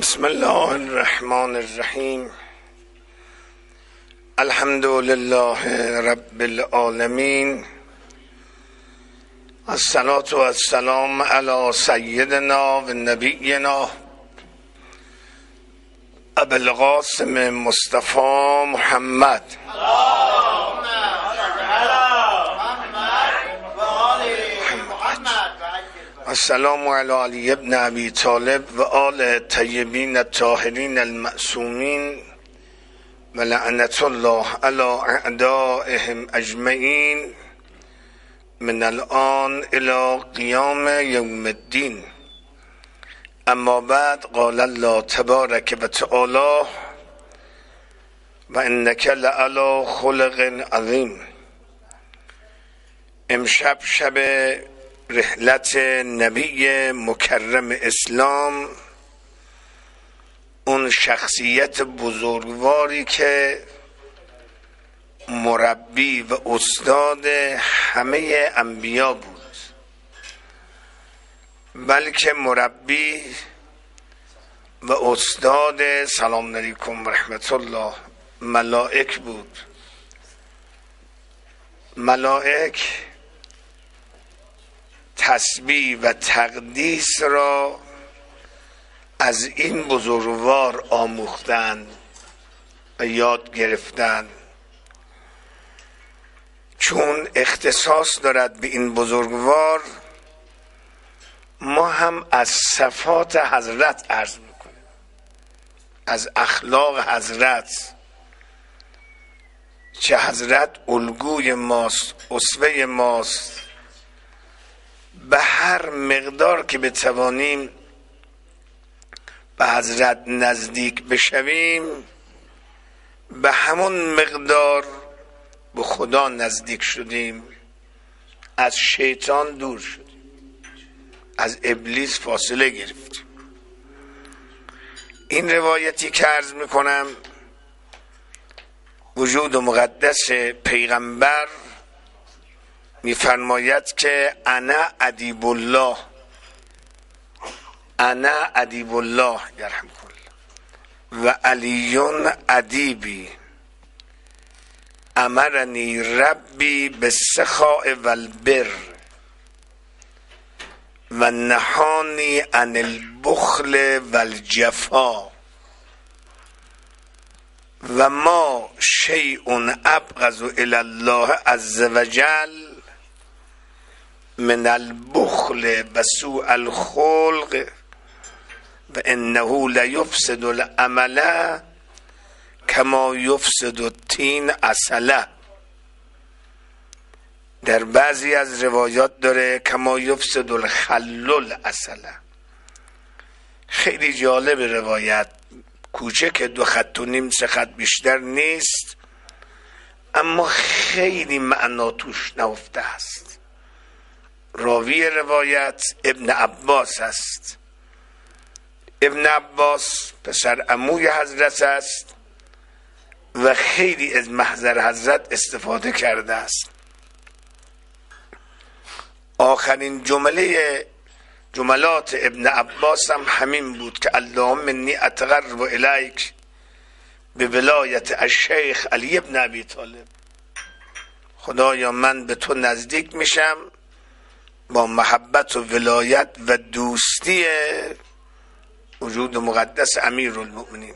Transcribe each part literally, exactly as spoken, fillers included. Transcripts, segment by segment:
بسم الله الرحمن الرحیم. الحمد لله رب العالمین. الصلاة و السلام علی سیدنا و نبینا ابی القاسم مصطفی محمد. السلام علی علی ابن ابی طالب و آل طیبین الطاهرین المعصومین و لعنت الله علی اعدائهم اجمعین من الان الی قیام یوم الدین. اما بعد، قال الله تبارک و تعالی و انک لعلی خلق عظیم. امشب شب رحلت نبی مکرم اسلام، اون شخصیت بزرگواری که مربی و استاد همه انبیا بود، بلکه مربی و استاد سلام علیکم و رحمت الله ملائک بود. ملائک تسبیح و تقدیس را از این بزرگوار آموختند و یاد گرفتند، چون اختصاص دارد به این بزرگوار. ما هم از صفات حضرت عرض میکنیم، از اخلاق حضرت، چه حضرت الگوی ماست، اسوه ماست. به هر مقدار که بتوانیم به حضرت نزدیک بشویم، به همون مقدار به خدا نزدیک شدیم، از شیطان دور شدیم، از ابلیس فاصله گرفتیم. این روایتی که عرض میکنم، وجود مقدس پیغمبر میفرماید که انا ادیب الله، انا ادیب الله یرحمک الله و علی ادیبی، امرنی ربی بالسخاء والبر و نهانی عن البخل والجفا و ما شیء ابغض الی الله عز وجل من البخل و سوء الخلق و انه لیفسد العمل کما یفسد الطین عسله. در بعضی از روایات داره کما یفسد الخل العسله. خیلی جالب روایت، کوچک، دو خط و نیم سه خط بیشتر نیست، اما خیلی معنا توش نهفته است. راوی روایت ابن عباس است. ابن عباس پسر عموی حضرت است و خیلی از محضر حضرت استفاده کرده است. آخرین جمله جملات ابن عباس هم همین بود که اللهم انی اتقرب الیک به ولایت الشیخ علی ابن ابی طالب. خدایا من به تو نزدیک میشم با محبت و ولایت و دوستی وجود مقدس امیرالمؤمنین.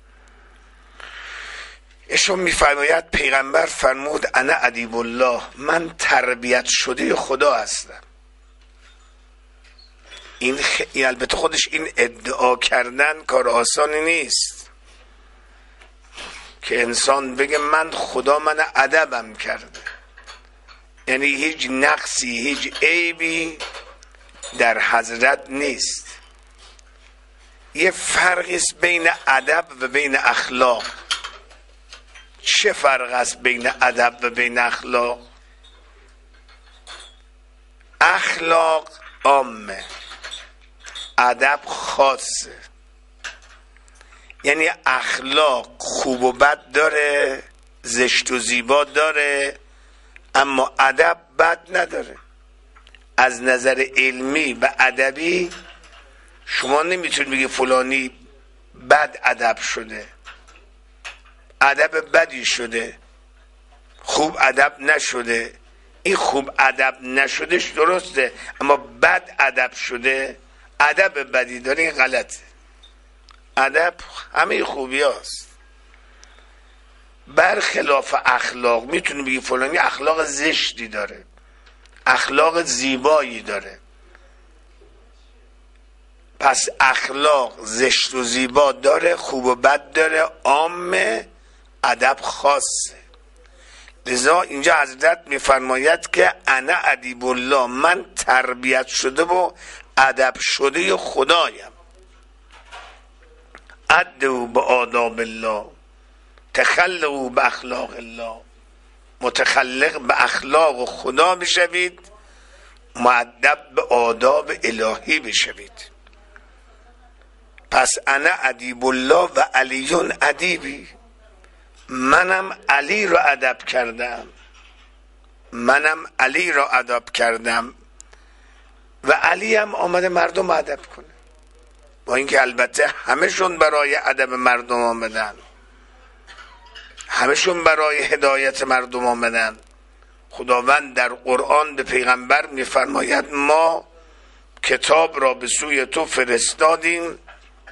ایشون میفرماید پیغمبر فرمود انا ادیب الله، من تربیت شده خدا هستم. این خ... البته خودش این ادعا کردن کار آسانی نیست که انسان بگه من خدا من ادبم کرده، یعنی هیچ نقصی، هیچ عیبی در حضرت نیست. یه فرقی است بین ادب و بین اخلاق. چه فرق است بین ادب و بین اخلاق؟ اخلاق عامه، ادب خاصه. یعنی اخلاق خوب و بد داره، زشت و زیبا داره، اما ادب بد نداره. از نظر علمی و ادبی شما نمیتونید بگی فلانی بد ادب شده، ادب بدی شده، خوب ادب نشده. این خوب ادب نشدهش درسته، اما بد ادب شده، ادب بدی داره، این غلطه. ادب همه خوبی هست. برخلاف اخلاق میتونی بگی فلانی اخلاق زشتی داره، اخلاق زیبایی داره. پس اخلاق زشت و زیبا داره، خوب و بد داره، عامه، ادب خاصه. لذا اینجا حضرت میفرماید که انا ادیب الله، من تربیت شده و ادب شده خدایم. ادعو به آداب الله، تخلقوا به اخلاق الله، متخلق به اخلاق خدا بشوید، مؤدب به آداب الهی بشوید. پس انا ادیب الله و علیون ادیبی، منم علی را ادب کردم، منم علی را ادب کردم و علی هم آمده مردم ادب کنه. با اینکه البته همشون برای ادب مردم آمدن، همشون برای هدایت مردم آمدن. خداوند در قرآن به پیغمبر میفرماید ما کتاب را به سوی تو فرستادیم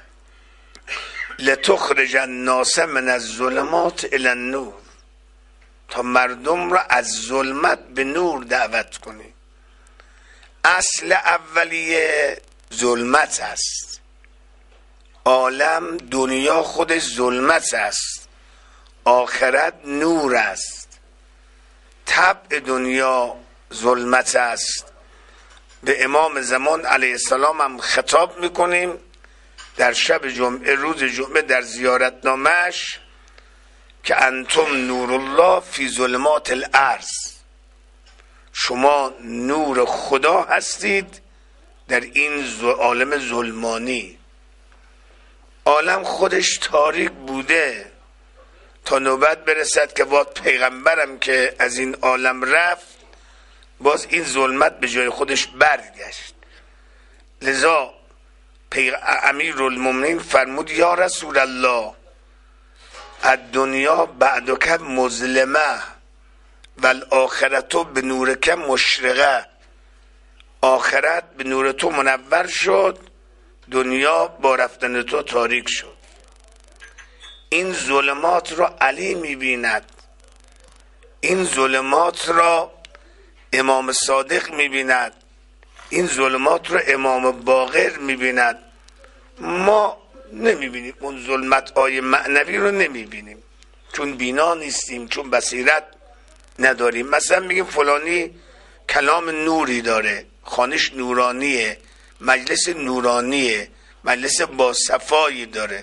لتخرج الناس من الظلمات الی النور، تا مردم را از ظلمت به نور دعوت کنی. اصل اولیه ظلمت است، عالم دنیا خود ظلمت است، آخرت نور است. طبع دنیا ظلمت است. به امام زمان علیه السلام هم خطاب میکنیم در شب جمعه، روز جمعه، در زیارتنامش که انتم نور الله فی ظلمات الارض، شما نور خدا هستید در این عالم ظلمانی. عالم خودش تاریک بوده تا نوبت برسد که وقت پیغمبرم که از این عالم رفت، باز این ظلمت به جای خودش برگشت. لذا امیر المومنین فرمود یا رسول الله الدنیا بعدک مظلمه و الاخرت به نورک مشرقه، آخرت به نور تو منور شد، دنیا با رفتن تو تاریک شد. این ظلمات را علی میبیند، این ظلمات را امام صادق میبیند، این ظلمات را امام باقر میبیند. ما نمیبینیم، اون ظلمت های معنوی رو نمیبینیم، چون بینا نیستیم، چون بصیرت نداریم. مثلا میگیم فلانی کلام نوری داره، خانش نورانیه، مجلس نورانیه، مجلس با صفایی داره.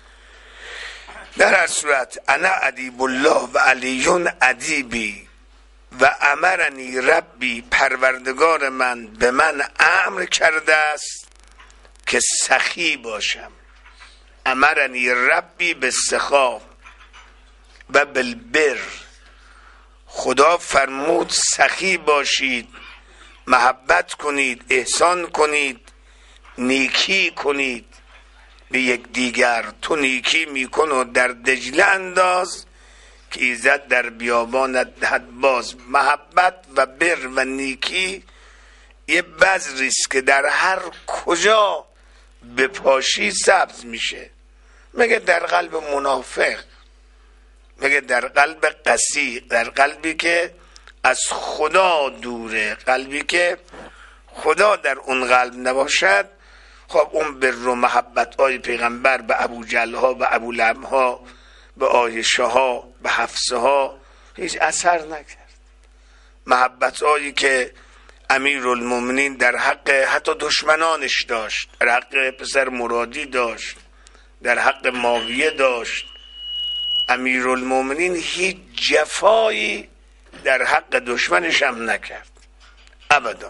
در هر صورت انا ادیب الله و علیون ادیبی و امرنی ربی، پروردگار من به من امر کرده است که سخی باشم. امرنی ربی به سخا و بالبر، خدا فرمود سخی باشید، محبت کنید، احسان کنید، نیکی کنید به یک دیگر. تو نیکی میکن و در دجله انداز که ایزد در بیابانت دهد باز. محبت و بر و نیکی یه بذریست که در هر کجا به پاشی سبز میشه، مگه در قلب منافق، مگه در قلب قسی، در قلبی که از خدا دوره، قلبی که خدا در اون قلب نباشد. خب اون بر و محبت های پیغمبر به ابو جهل ها، به ابو لهب ها، به عایشه ها، به حفصه ها هیچ اثر نکرد. محبت هایی که امیر المومنین در حق حتی دشمنانش داشت، در حق پسر مرادی داشت، در حق معاویه داشت، امیر المومنین هیچ جفایی در حق دشمنش هم نکرد ابدا.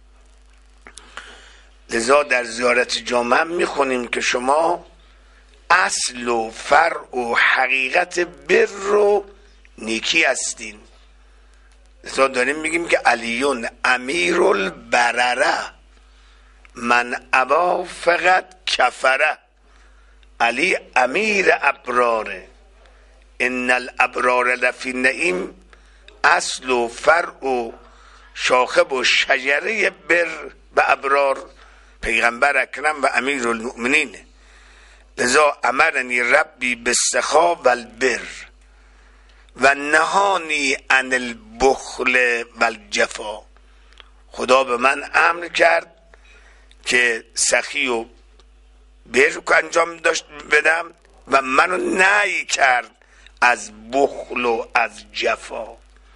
لذا در زیارت جامعه هم میخونیم که شما اصل و فرع و حقیقت بر و نیکی هستین. لذا داریم میگیم که علیون امیر البرره من ابا فقط کفره. علی امیر ابراره، ان الابرار لفی نعیم، اصل و فرع و شاخه و شجره بر به ابرار پیغمبر اکرم و امیر المؤمنین. لذا امرنی ربی بالسخا و البر و نهانی عن البخل و الجفا. خدا به من امر کرد که سخی و بر انجام داشت بدم و منو نهی کرد از بخل و از جفا.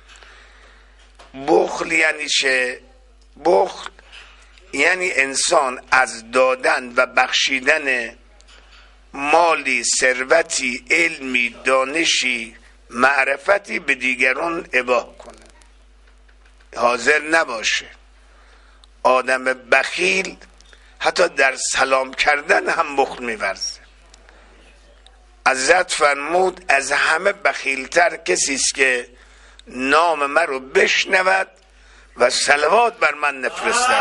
بخل یعنی چه؟ بخل یعنی انسان از دادن و بخشیدن مالی، ثروتی، علمی، دانشی، معرفتی به دیگران اباح کنه، حاضر نباشه. آدم بخیل حتی در سلام کردن هم بخل می‌ورزه. حضرت فرمود از همه بخیلتر کسی است که نام من رو بشنود و صلوات بر من نفرستد.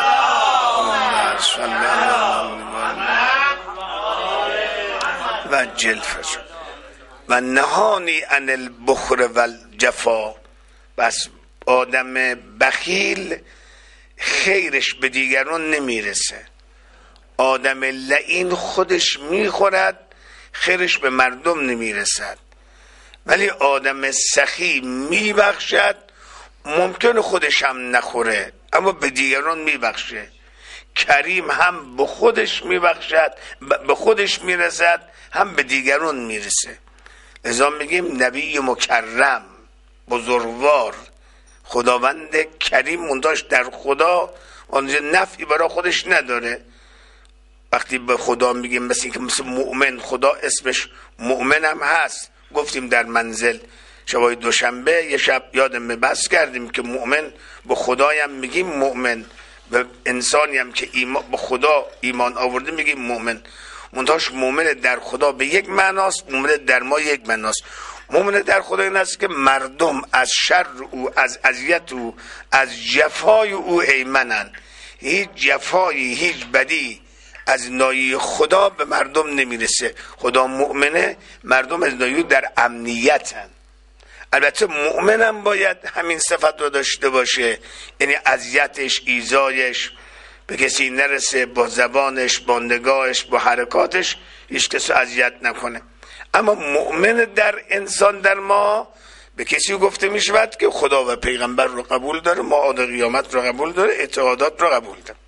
و جلفش و نهانی عن البخل و الجفا. بس آدم بخیل خیرش به دیگران نمیرسه. آدم لعین خودش میخورد، خیرش به مردم نمیرسد. ولی آدم سخی میبخشد، ممکنه خودش هم نخوره اما به دیگران میبخشه. کریم هم به خودش میبخشد، به خودش میرسد، هم به دیگران میرسه. لذا میگیم نبی مکرم، بزرگوار، خداوند کریم منداش در خدا آنجا نفعی برای خودش نداره. وقتی به خدا میگیم مثل این که مثل مؤمن، خدا اسمش مؤمن هم هست. گفتیم در منزل شبای دوشنبه یه شب یادم بس کردیم که مؤمن به خدایم میگیم مؤمن، و انسانی هم که ایمان به خدا ایمان آورده میگیم مؤمن. منتهاش مؤمن در خدا به یک معناست، مؤمن در ما یک معناست. مؤمن در خدا این است که مردم از شر او، از اذیت او، از جفای او ایمنن. هیچ جفایی، هیچ بدی از نایی خدا به مردم نمیرسه. خدا مؤمنه، مردم از نایی در امنیتن. البته مؤمنم باید همین صفت رو داشته باشه، یعنی اذیتش، ایذایش به کسی نرسه، با زبانش، با نگاهش، با حرکاتش هیچ کسی اذیت نکنه. اما مؤمن در انسان در ما به کسی گفته می شود که خدا و پیغمبر رو قبول داره، معاد قیامت رو قبول داره، اعتقادات رو قبول داره.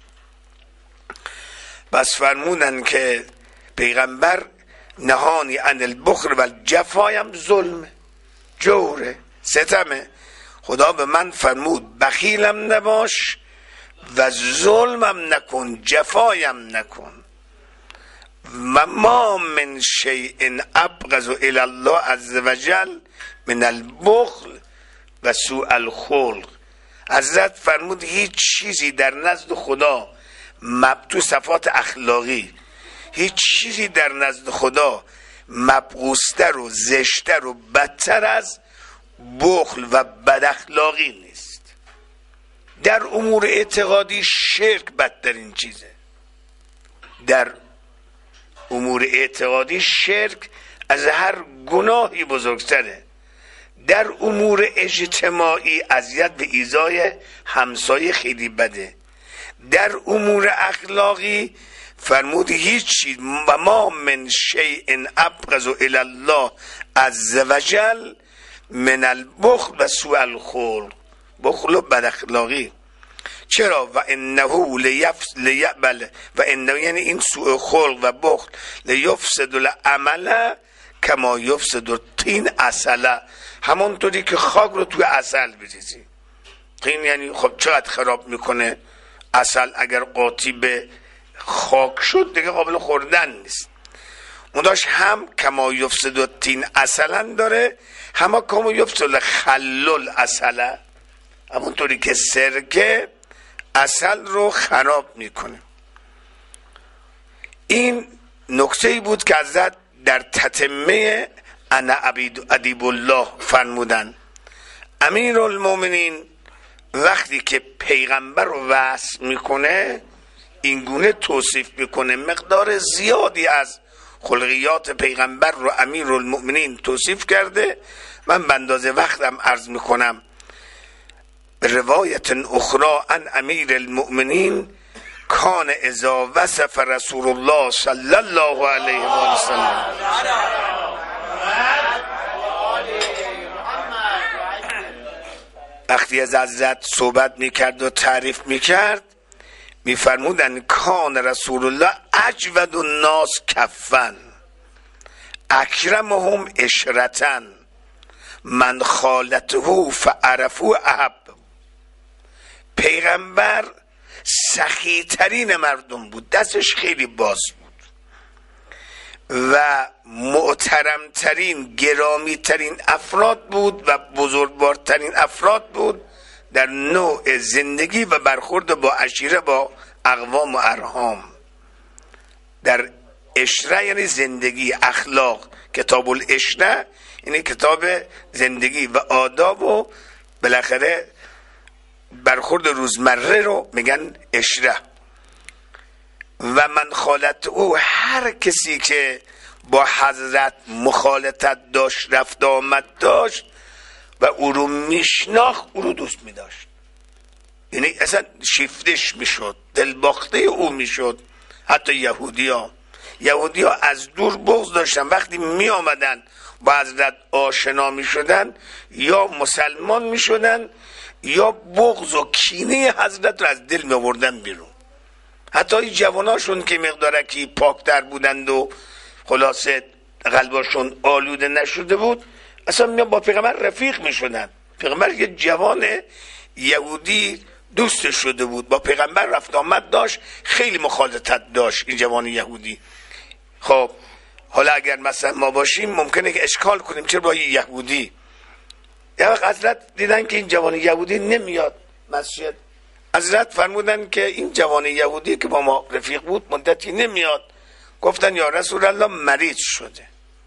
بس فرمودن که پیغمبر نهانی عن البخل و الجفایم ظلمه، جوره، ستمه. خدا به من فرمود بخیلم نباش و ظلمم نکن، جفایم نکن. و ما من شیء ابغض الی الله عز وجل من البخل و سوء الخلق. حضرت فرمود هیچ چیزی در نزد خدا مبتو صفات اخلاقی، هیچ چیزی در نزد خدا مبغوستر و زشتر و بدتر از بخل و بد اخلاقی نیست. در امور اعتقادی شرک بدترین چیزه. در امور اعتقادی شرک از هر گناهی بزرگتره. در امور اجتماعی اذیت به ایذای همسایه خیلی بده. در امور اخلاقی فرمود هیچ چیز و ما من شیء ابغض الی الله عز وجل من البخل و سوء الخلق. بخل و بد اخلاقی. چرا؟ و انه لیفس لیبل و انه یعنی این سوء خلق و بخل لیفسد العمل کما یفسد الطین عسل. همونطوری که خاک رو توی عسل بریزی. طین یعنی خب چقدر خراب میکنه عسل. اگر قاطی به خاک شد دیگه قابل خوردن نیست. اون داشت هم کما یفسد الطین عسلا داره، هم کما یفسد خلل عسل، همونطوری که سرکه عسل رو خراب میکنه. این نکته‌ای بود که حضرت در تتمه انا ادیب الله فرمودن. امیر المؤمنین وقتی که پیغمبر رو وصف میکنه این گونه توصیف میکنه، مقدار زیادی از خلقیات پیغمبر رو امیرالمؤمنین توصیف کرده. من به اندازه وقتم عرض میکنم به روایت اخرى عن امیر المؤمنین کان اذا وصف رسول الله صلی الله علیه و سلم وقتی از حضرت صحبت میکرد و تعریف میکرد میفرمودن کان رسول الله اجود الناس کفن اکرمهم اشرتن من خالته فعرفو احب. پیغمبر سخی ترین مردم بود، دستش خیلی باز بود و محترم ترین گرامی ترین افراد بود و بزرگوارترین افراد بود در نوع زندگی و برخورد با عشیره، با اقوام و ارحام. در عشره یعنی زندگی، اخلاق. کتاب العشره یعنی کتاب زندگی و آداب و بالاخره برخورد روزمره رو میگن عشره. و من خالت او، هر کسی که با حضرت مخالطت داشت، رفت آمد داشت و او رو میشناخت، او رو دوست میداشت. یعنی اصلا شیفتش میشد، دلباخته او میشد. حتی یهودی ها یهودی ها از دور بغض داشتن، وقتی می آمدن با حضرت آشنا می شدن یا مسلمان می شدن یا بغض و کینه حضرت رو از دل می آوردن بیرون. حتی این جواناشون که مقدارکی پاکتر بودند و خلاصه قلباشون آلوده نشده بود، اصلا می با پیغمبر رفیق می شدن. پیغمبر یه جوان یهودی دوست شده بود، با پیغمبر رفت آمد داشت، خیلی مخالطت داشت این جوان یهودی. خب حالا اگر مثلا ما باشیم ممکنه که اشکال کنیم چرا با یه یهودی. یه وقت حضرت دیدن که این جوان یهودی نمیاد مسجد، حضرت فرمودن که این جوان یهودی که با ما رفیق بود مدتی نمیاد. گفتن یا رسول الله مریض شده.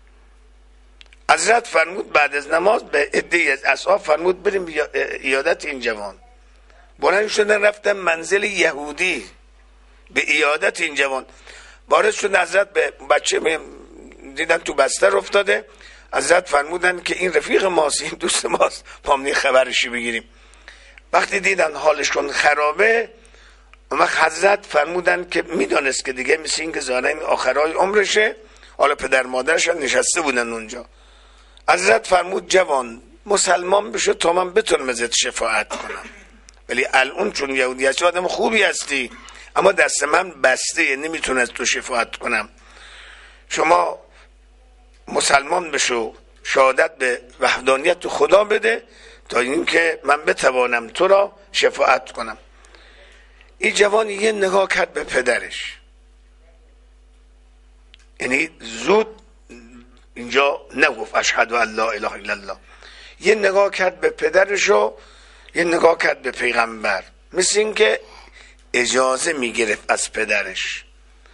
حضرت فرمود بعد از نماز به عده‌ای از اصحاب فرمود بریم عیادت این جوان. بلند شدن رفتن منزل یهودی به عیادت این جوان. وارد شد، حضرت به بچه دیدن تو بستر افتاده. حضرت فرمودن که این رفیق ماست، این دوست ماست، پامنی خبرشی بگیریم. وقتی دیدن حالشون خرابه، وقت حضرت فرمودن که میدانست که دیگه مثل این که ظاهرا این آخرای عمرشه. حالا پدر مادرش نشسته بودن اونجا. حضرت فرمود جوان مسلمان بشو تا من بتونم ازت شفاعت کنم، ولی الان چون یهودی هستی آدم خوبی هستی اما دست من بسته، نمیتونم از تو شفاعت کنم. شما مسلمان بشو، شهادت به وحدانیت خدا بده تا اینکه من بتوانم تو را شفاعت کنم. این جوان یه نگاه کرد به پدرش، یعنی زود اینجا نگفت اشهد ان لا اله الا الله، یه نگاه کرد به پدرش و یه نگاه کرد به پیغمبر، مثل این که اجازه میگرفت از پدرش.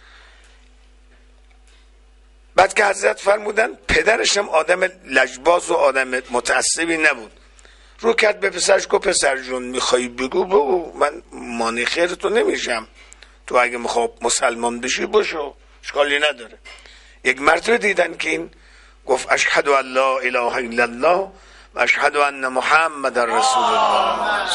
بعد که حضرت فرمودن، پدرش هم آدم لجباز و آدم متعصبی نبود، رو کرد به پسرش گفت پسر جون میخوایی بگو بگو، من مانع خیرتو نمیشم، تو اگه میخوای مسلمان بشی بشو، اشکالی نداره. یک مرتبه دیدن که این گفت اشهد ان لا اله الا الله و اشهد ان محمد رسول الله.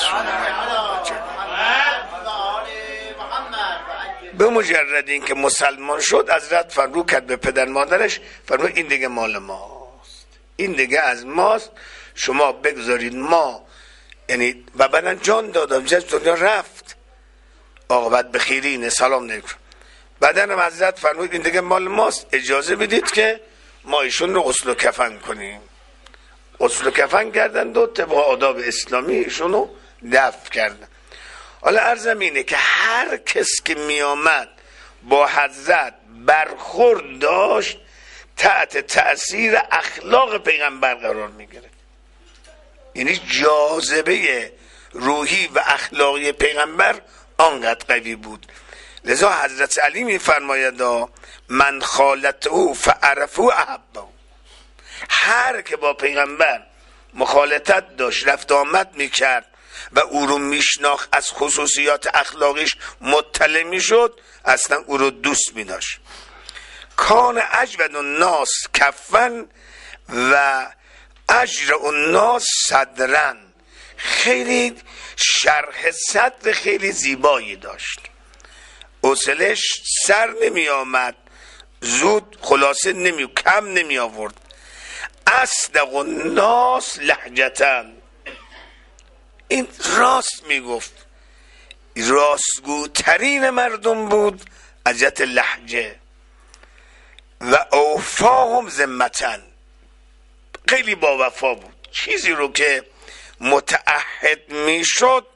به مجرد این که مسلمان شد، حضرت فرمود کرد به پدر مادرش، فرمود این دیگه مال ماست، این دیگه از ماست، شما بگذارید ما، یعنی و بعدن جان دادم جز دنیا رفت، عاقبت به خیرینه، سلام علیکم. بعدن هم حضرت فرمود این دیگه مال ماست، اجازه بدید که ما ایشون رو غسل و کفن کنیم. غسل و کفن کردند و طبق آداب اسلامی ایشون رو دفن کردند. حالا عرضم اینه که هر کس که می آمد با حضرت برخورد داشت تحت تأثیر اخلاق پیغمبر قرار می گرفت. یعنی جاذبه روحی و اخلاقی پیغمبر آنقدر قوی بود. لذا حضرت علی می فرماید من خالت او فعرفو احبه، هر که با پیغمبر مخالطت داشت، رفت آمد می کرد و او رو میشناخت، از خصوصیات اخلاقیش مطلع میشد، اصلا او رو دوست می داشت. کان اجود الناس کفن و اجر الناس صدرن. خیلی شرح صدر خیلی زیبایی داشت، حوصله‌اش سر نمی آمد، زود خلاصه نمی کم نمی آورد. اصدق الناس لهجتن، این راست می گفت، راستگوترین مردم بود از جهت لهجه. و اوفاهم ذمتن، خیلی با وفا بود، چیزی رو که متعهد می شد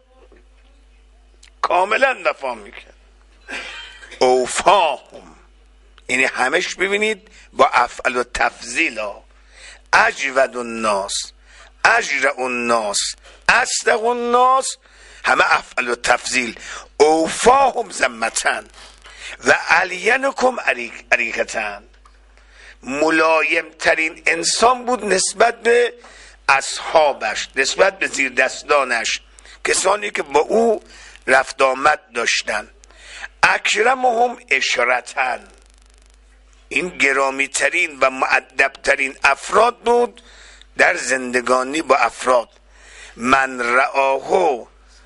کاملا وفا می کرد. اوفاهم یعنی همش ببینید با افعل و تفضیل ها، اجود الناس، اجر الناس، اصدق الناس، همه افعل و تفضیل. اوفاهم ذمتن و الینکم اریکتن، ملایم ترین انسان بود نسبت به اصحابش، نسبت به زیر دستانش، کسانی که با او رفت آمد داشتن. اکرمهم اشرتن، این گرامی ترین و مؤدب ترین افراد بود در زندگانی با افراد. من رآهو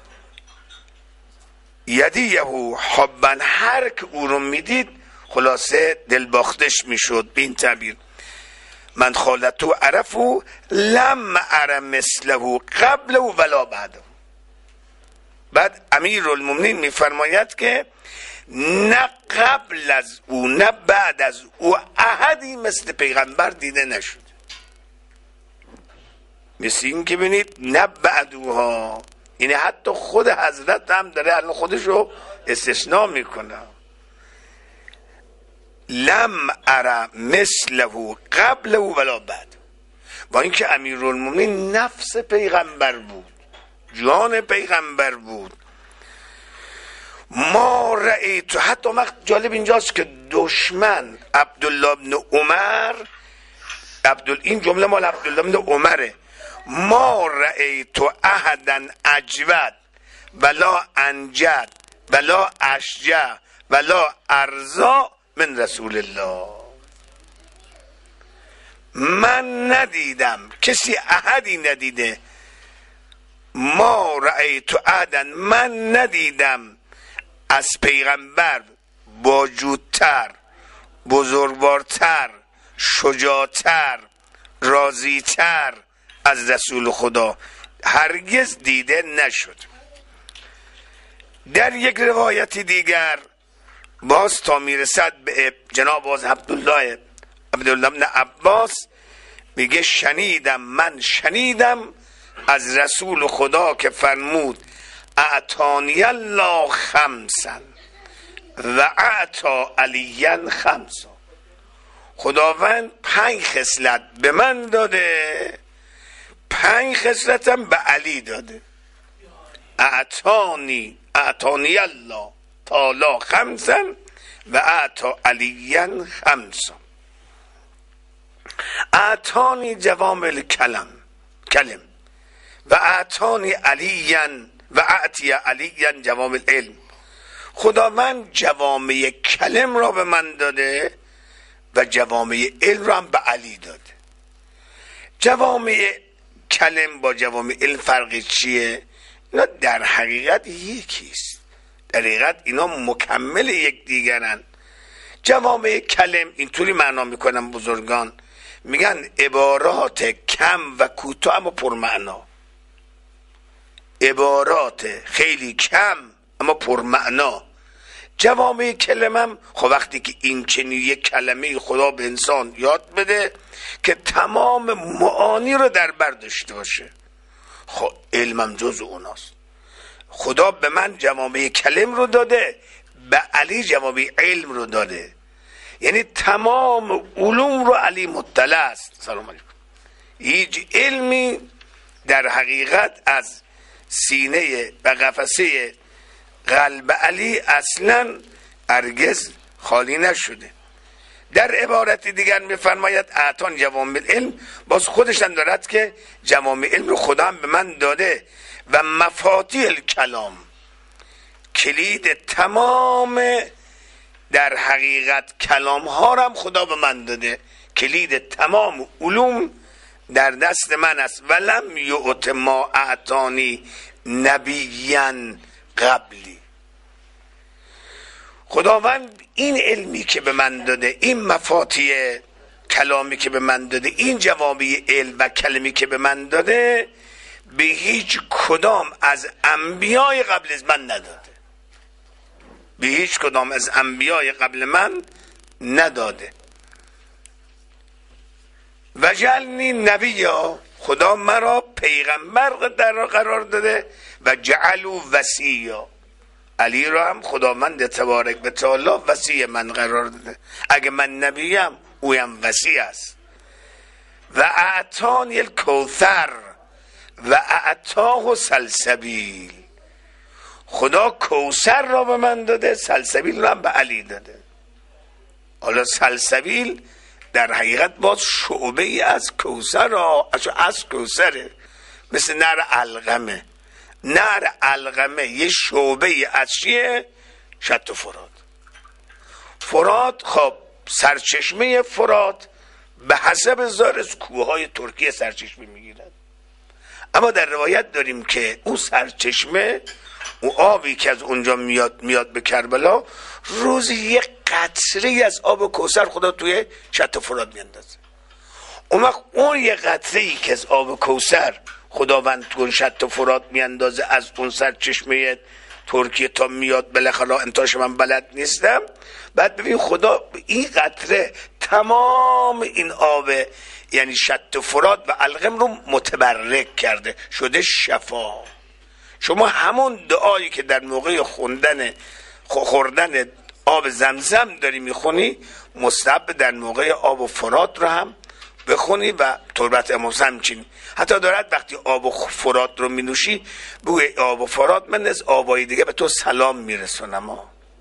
یدیه حبا، هر که او رو میدید خلاصه دلباختش میشد. به این تعبیر من خالتو عرفو لم ار مثله قبل ولا بعد. بعد امیرالمومنین میفرماید که نه قبل از او نه بعد از او احدی مثل پیغمبر دیده نشد. مثل این که ببینید نه بعد اوها، یعنی حتی خود حضرت هم داره الان خودش رو استثناء میکنه. لم ار مثله قبل ولا بعد، با اینکه امیرالمومنین نفس پیغمبر بود، جان پیغمبر بود. ما رأیت، حتی وقت جالب اینجاست که دشمن عبدالله بن عمر، عبدال این جمله مال عبدالله بن عمره، ما رأیت احدا اجود ولا انجد ولا اشجع ولا ارزا من رسول الله. من ندیدم، کسی احدی ندیده، ما رأیت احدا، من ندیدم از پیغمبر باجودتر، بزرگوارتر، شجاعتر، راضیتر از رسول خدا، هرگز دیده نشد. در یک روایت دیگر باز تا میرسد به جناب باز عبدالله عبدالله بن عباس میگه شنیدم، من شنیدم از رسول خدا که فرمود اعطانی الله خمسا و اعطا علیاً خمسا، خداوند پنج خصلت به من داده، پنج خصلتم به علی داده. اعطانی اعطانی الله تعالی خمسا و اعطا علیاً خمسا. اعطانی جوامع الکلم کلم و اعطانی علیاً و اعطی علیاً جوامع العلم، خداوند جوامع کلم را به من داده و جوامع علم را هم به علی داده. جوامع کلم با جوامع علم فرقی چیه؟ اینا در حقیقت یکیست، در حقیقت اینا مکمل یک دیگرن. جوامع کلم اینطوری معنا میکنن بزرگان، میگن عبارات کم و کوتاه اما پرمعنا، عبارات خیلی کم اما پرمعنا. جوامع کلمم خب وقتی که این چنین یک کلمه خدا به انسان یاد بده که تمام معانی رو در بر داشته باشه، خب علمم جز اوناست. خدا به من جوامع کلم رو داده، به علی جوامع علم رو داده، یعنی تمام علوم رو علی مطلع است. سلام علیکم. هیچ علمی در حقیقت از سینه و قفسه قلب علی اصلا هرگز خالی نشده. در عبارت دیگر میفرماید اعطان جوامع علم، باز خودشان دارد که جوامع علم رو خدا هم به من داده و مفاتیح الکلام، کلید تمام در حقیقت کلام ها هم خدا به من داده. کلید تمام علوم در دست من است. ولم یؤت ما اعطانی نبیا قبلی. خداوند این علمی که به من داده، این مفاتیح کلامی که به من داده، این جوابی علم و کلمی که به من داده، به هیچ کدام از انبیای قبل از من نداده. به هیچ کدام از انبیای قبل من نداده. وجعلنی نبیا، خدا مرا پیغمبر در قرار داده. و جعلوا وصیا، علی را هم خداوند تبارک و تعالی وصی من قرار داده. اگه من نبیم اویم وصی است. و اعطانی الکوثر و اعطاه سلسبیل، خدا کوثر را به من داده، سلسبیل را به علی داده. حالا سلسبیل در حقیقت باز شعبه ای از کوثر را از کوثره، مثل نر علقمه. نر علقمه یه شعبه ای از چیه؟ شط و فرات. فرات خب سرچشمه فرات به حسب ظاهر از کوههای ترکیه سرچشمه میگیرد، اما در روایت داریم که اون سرچشمه، اون آبی که از اونجا میاد میاد به کربلا، روزی یک قطره از آب کوثر خدا توی شط فرات میاندازه. اون وقت اون یک قطره ای که از آب کوثر خداوند تو شط فرات میاندازه از اون سرچشمه ترکیه تا میاد بالاخره انتاش من بلد نیستم. بعد ببین خدا این قطره تمام این آب یعنی شط فرات و علقم رو متبرک کرده، شده شفا. شما همون دعایی که در موقع خوندن خوردن آب زمزم داری میخونی، مستحب در موقع آب و فرات رو هم بخونی و تربت امام همچین. حتی دارد وقتی آب و فرات رو مینوشی بگوی آب و فرات من از آبای دیگه به تو سلام میرسونم.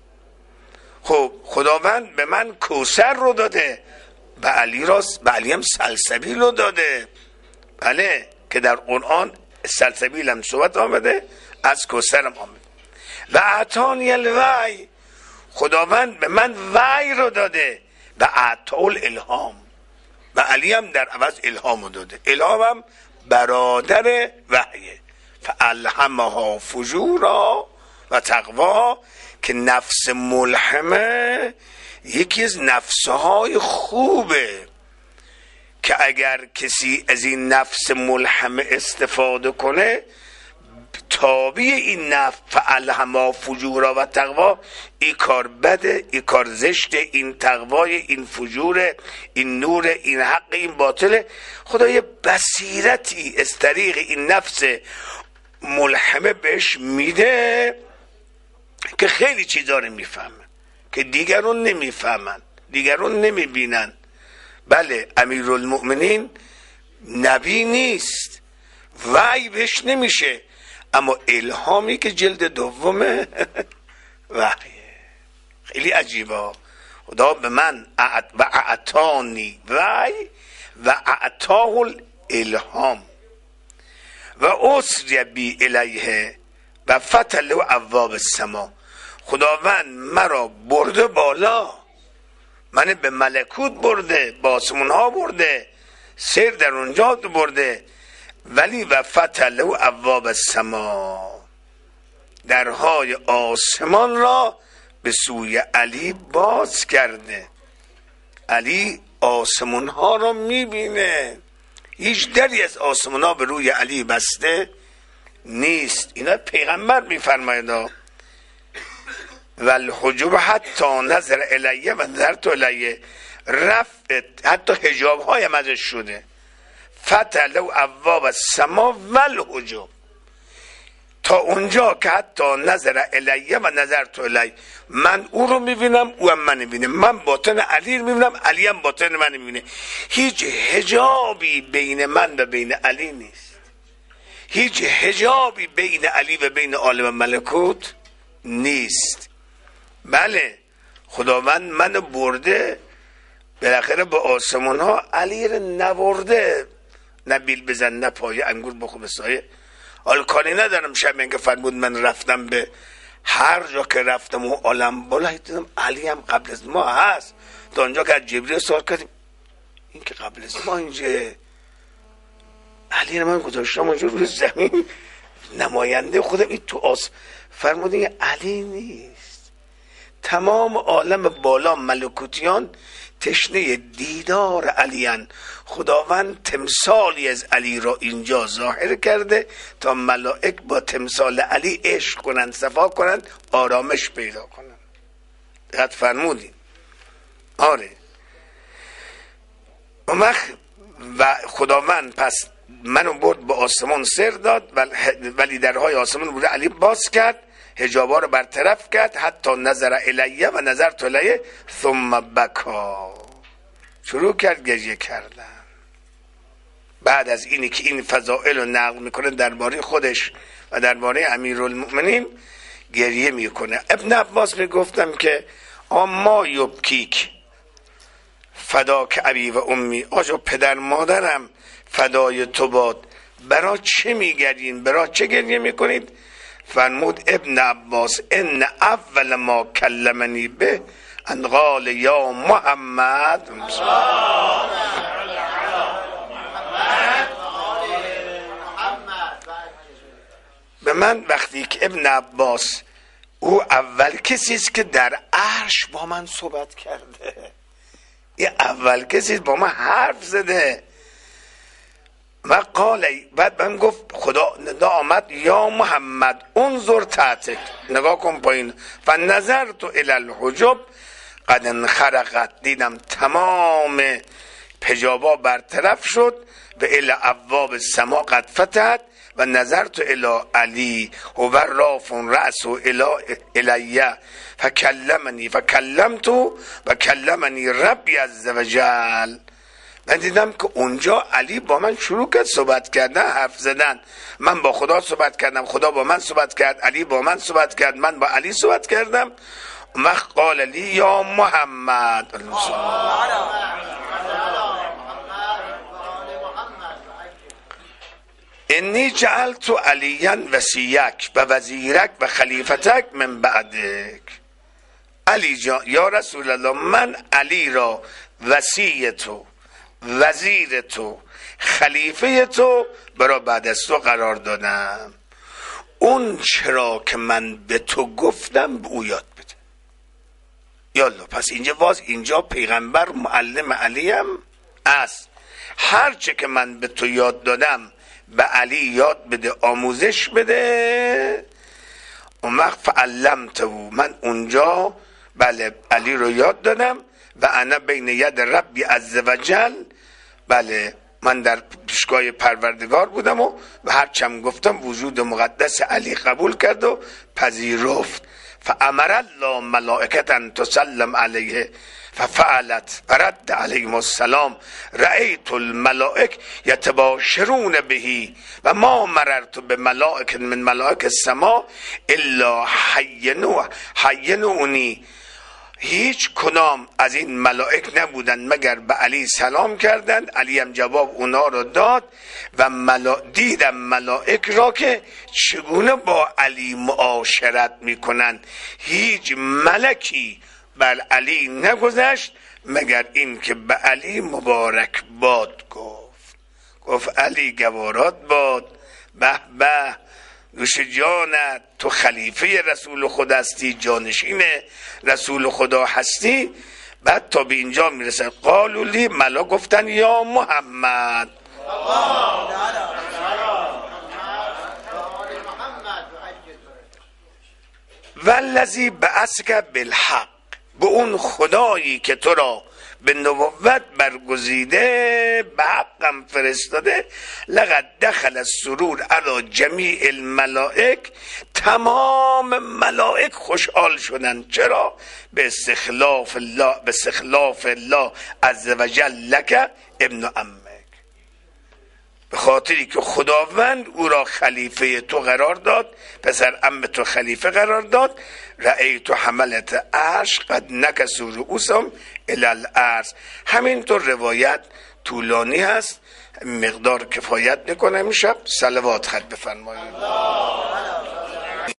خب خداوند به من کوثر رو داده، به علی راست به علی هم سلسبیل رو داده. بله که در قرآن سلسبیل هم صحبت آمده، از کوثر هم آمده. و اعطانی الوحی، خداوند به من وحی رو داده. و اعطال الهام، و علی هم در عوض الهام رو داده. الهام هم برادر وحیه. فالهمها فجورا و تقوا، که نفس ملهمه یکی از نفسهای خوبه که اگر کسی از این نفس ملهمه استفاده کنه، تابع این نفس فالهمها فجورا و تقوا، این کار بده، این کار زشته، این تقوای، این فجور، این نور، این حق، این باطله. خدا یه بصیرتی از طریق این نفس ملهمه بهش میده که خیلی چیزا رو میفهمه که دیگرون نمیفهمن، دیگرون نمیبینن. بله امیرالمؤمنین نبی نیست، وحی بهش نمیشه، اما الهامی که جلد دومه وحیه. خیلی عجیبه. خدا به من و اعطانی وحی و اعطاه الالهام و اسری بی الیه و فتح له ابواب السما. خداوند مرا برده بالا، من به ملکوت برده، به آسمون ها برده، سیر در اونجا برده، ولی و فتح له ابواب السما، درهای آسمان را به سوی علی باز کرده. علی آسمان ها را میبینه، هیچ دری از آسمان ها به روی علی بسته نیست. اینا پیغمبر میفرماید. و الحجب حتی نظر الیه و نظرت الیه، رفت حتی حجاب های ازش شده. فتح له ابواب السما و الحجب، تا اونجا که حتی نظر الیه و نظرت الیه، من او رو میبینم او هم من میبینه، من باطن علی رو میبینم علی هم باطن من میبینه. هیچ حجابی بین من و بین علی نیست، هیچ حجابی بین علی و بین عالم ملکوت نیست. بله خداوند من برده بالاخره به آسمان ها، علی رو نبرده، نه بیل بزن نه پای انگور بخو به سایه. حال کاری ندارم شب اینکه فرمود من رفتم به هر جا که رفتم و عالم بالا دیدم علی هم قبل از ما هست. تا اونجا که از جبریل سوال کردیم این که قبل از ما اینجا علی رو من گذاشتم اونجا روی زمین نماینده خودم این تو آس فرمودین علی نیست. تمام عالم بالا ملکوتیان تشنه دیدار علیان. خداوند تمثالی از علی را اینجا ظاهر کرده تا ملائک با تمثال علی عشق کنند، صفا کنند، آرامش پیدا کنند. دقت فرمودین؟ آره. و خداوند پس منو برد به آسمان سر داد ولی درهای آسمان بوده علی باز کرد، حجابا رو برطرف کرد، حتی نظر الیه و نظر تو الیه ثم بکا، شروع کرد گریه کردن. بعد از اینی که این فضائل رو نقل میکنه درباره خودش و درباره امیرالمؤمنین گریه میکنه. ابن عباس میگفتم که اما یبکیک فداک ابی و امی، آجا پدر مادرم فدای تو باد، برا چه میگرین، برا چه گریه میکنید؟ فرمود ابن عباس ان اول ما کلمنی به ان قال یا محمد به من وقتی که ابن عباس او اول کسی است که در عرش با من صحبت کرده، این اول کسی با من حرف زده. و قال بعد من گفت خدا ندا آمد یا محمد انظر تحتک، نگاه کن پایین، و نظر تو الی الحجب قد انخرقت، دیدم تمام حجابا برطرف شد، و الی ابواب السما قد فتحت، و نظر تو الی علی و راف رأس و الیه فکلمنی فکلمتو و کلمنی ربی عز وجل. من دیدم که اونجا علی با من شروع کرد صحبت کردن، حرف زدن. من با خدا صحبت کردم، خدا با من صحبت کرد، علی با من صحبت کرد، من با علی صحبت کردم. وقت قال لی یا محمد انی جعلت علیا وصیک و وزیرک و خلیفتک من بعدک. علی جان یا رسول الله، من علی را وصی تو، وزیر تو، خلیفه تو برای بعد از تو قرار دادم. اون چرا که من به تو گفتم به او یاد بده. یالا پس اینجا واز اینجا پیغمبر معلم علیم است. هر چه که من به تو یاد دادم به علی یاد بده، آموزش بده. اون وقت فعلمته، من اونجا بله علی رو یاد دادم. و انا بین ید ربی عز وجل، بله من در پیشگاه پروردگار بودم و و هر چم گفتم وجود مقدس علی قبول کرد و پذیرفت. فامر الله ملائکتا تسلم علیه ففعلت فرد علیهم السلام رأیت الملائک یتباشرون بهی و ما مررت به ملائک من ملائک السما الا حینو حینونی. هیچ کدام از این ملائک نبودن مگر به علی سلام کردند، علی هم جواب اونا رو داد. و ملا... دیدم ملائک را که چگونه با علی معاشرت میکنن. هیچ ملکی بر علی نگذشت مگر این که به علی مبارک باد گفت. گفت علی گوارات باد، به به نوش جانت، تو خلیفه رسول خدا هستی، جانشین رسول خدا هستی. بعد تا به اینجا میرسه قالوا لی، ملا گفتن یا محمد والذی بعثک بالحق، به اون خدایی که تو را به نبوت برگزیده به حقم فرستاده. لقد دخل السرور علی جمیع الملائک، تمام ملائک خوشحال شدن. چرا؟ به استخلاف الله، به استخلاف الله عز وجل لک ابن عمک، به خاطری که خداوند او را خلیفه تو قرار داد، پسر عم تو خلیفه قرار داد. رأیت حملت عرش قد نکسوا رؤوسهم الی الارض. همینطور روایت طولانی هست، مقدار کفایت نکنه. میشب صلوات خط بفرمایید.